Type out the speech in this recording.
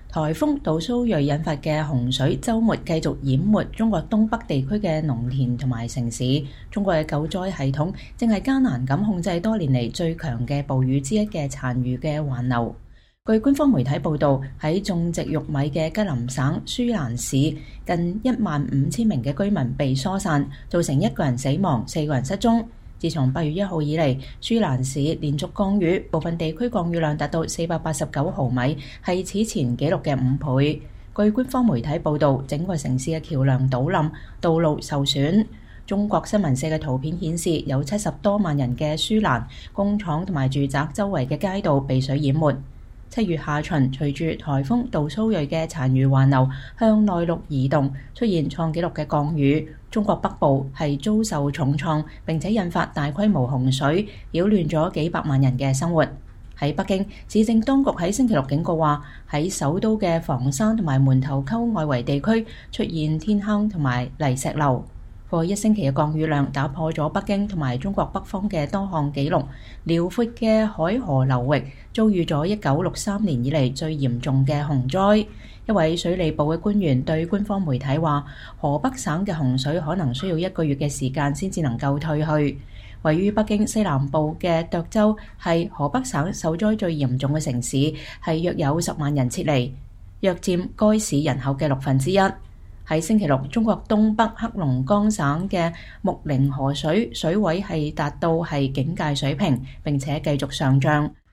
颱風杜蘇芮引發嘅洪水週末繼續淹沒中國東北地區嘅農田同埋城市。中國嘅救災系統正係艱難咁控制多年嚟最強嘅暴雨之一嘅殘餘嘅環流。據官方媒體報導，喺種植玉米嘅吉林省舒蘭市，近15000名嘅居民被疏散，造成1個人死亡、4個人失蹤。自從8月1號以嚟，舒蘭市連續降雨，部分地區降雨量達到489毫米，係此前紀錄嘅5倍。據官方媒體報導，整個城市嘅橋梁倒冧，道路受損。中國新聞社嘅圖片顯示，有70多萬人嘅舒蘭工廠同埋住宅周圍嘅街道被水淹沒。7月下旬，隨住颱風杜蘇芮嘅殘餘環流向內陸移動，出現創紀錄嘅降雨。中國北部係遭受重創，並且引發大規模洪水，擾亂咗幾百萬人嘅生活。喺北京，市政當局喺星期六警告話，喺首都嘅房山同埋門頭溝外圍地區出現天坑同埋泥石流。過去1星期嘅降雨量打破咗北京同埋中國北方嘅多項紀錄，遼闊嘅海河流域遭遇咗1963年以嚟最嚴重嘅洪災。一位水利部嘅官員對官方媒體話，河北省嘅洪水可能需要1個月嘅時間先至能夠退去。位於北京西南部嘅涿州係河北省受災最嚴重嘅城市，係約有10萬人撤離，約佔該市人口嘅1/6。喺星期六，中國東北黑龍江省嘅木靈河水位係達到警戒水平，並且繼續上漲。